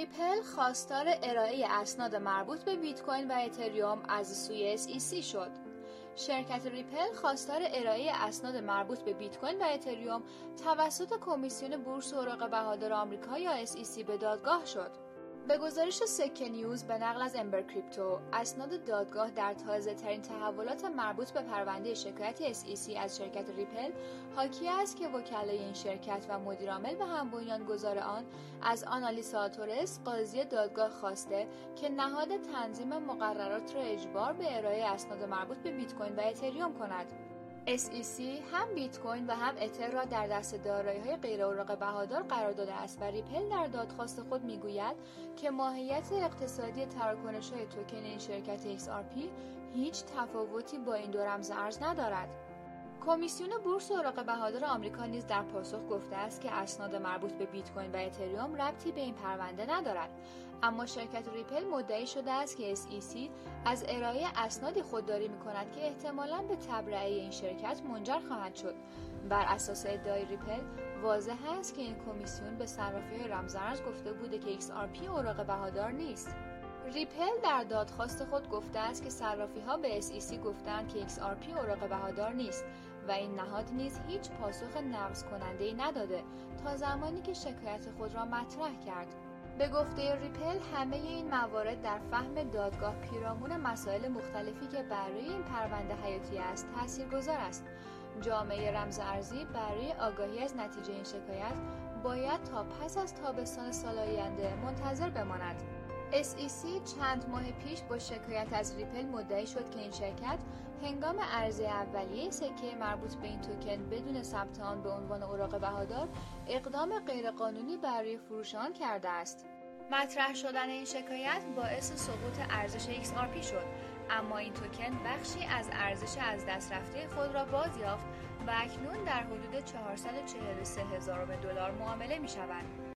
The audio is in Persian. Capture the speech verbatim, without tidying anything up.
ریپل خواستار ارائه اسناد مربوط به بیت کوین و اتریوم از سوی اس ای سی شد. شرکت ریپل خواستار ارائه اسناد مربوط به بیت کوین و اتریوم توسط کمیسیون بورس اوراق بهادار آمریکا یا اس ای سی به دادگاه شد. به گزارش سکه نیوز به نقل از امبر کریپتو، اسناد دادگاه در تازه‌ترین تحولات مربوط به پرونده شکایت اس ای سی از شرکت ریپل حاکی است که وکلای این شرکت و مدیرعامل و هم بنیانگذار آن از آنالیسا تورس قاضی دادگاه خواسته که نهاد تنظیم مقررات را اجبار به ارائه اسناد مربوط به بیت کوین و اتریوم کند. اس ای سی هم بیت کوین و هم اتر را در دست دارایی‌های غیر اوراق بهادار قرار داده است و ریپل در دادخواست خود میگوید که ماهیت اقتصادی تراکنش‌های توکن این شرکت ایکس آر پی هیچ تفاوتی با این دو رمز ارز ندارد. کمیسیون بورس اوراق بهادار آمریکا نیز در پاسخ گفته است که اسناد مربوط به بیت کوین و اتریوم ربطی به این پرونده ندارد، اما شرکت ریپل مدعی شده است که اس ای سی از ارائه اسنادی خودداری می‌کند که احتمالاً به تبرئه این شرکت منجر خواهد شد. بر اساس ادعای ریپل واضح است که این کمیسیون به صرافی‌های رمزارز گفته بوده که ایکس آر پی اوراق بهادار نیست. ریپل در دادخواست خود گفته است که صرافی‌ها به اس ای سی گفتند که ایکس آر پی اوراق بهادار نیست و این نهاد نیز هیچ پاسخ نقض کننده‌ای نداده تا زمانی که شکایت خود را مطرح کرد. به گفته ریپل همه این موارد در فهم دادگاه پیرامون مسائل مختلفی که برای این پرونده حیاتی است تاثیرگذار است. جامعه رمز ارزی برای آگاهی از نتیجه این شکایت باید تا پس از تابستان سال آینده منتظر بماند. اس ای سی چند ماه پیش با شکایت از ریپل مدعی شد که این شرکت هنگام عرضه اولیه سکه مربوط به این توکن بدون ثبت آن به عنوان اوراق بهادار اقدام غیرقانونی برای فروش آن کرده است. مطرح شدن این شکایت باعث سقوط ارزش ایکس آر پی شد، اما این توکن بخشی از ارزش از دست رفته خود را بازیافت و اکنون در حدود چهارصد و چهل و سه هزار دلار معامله می شود.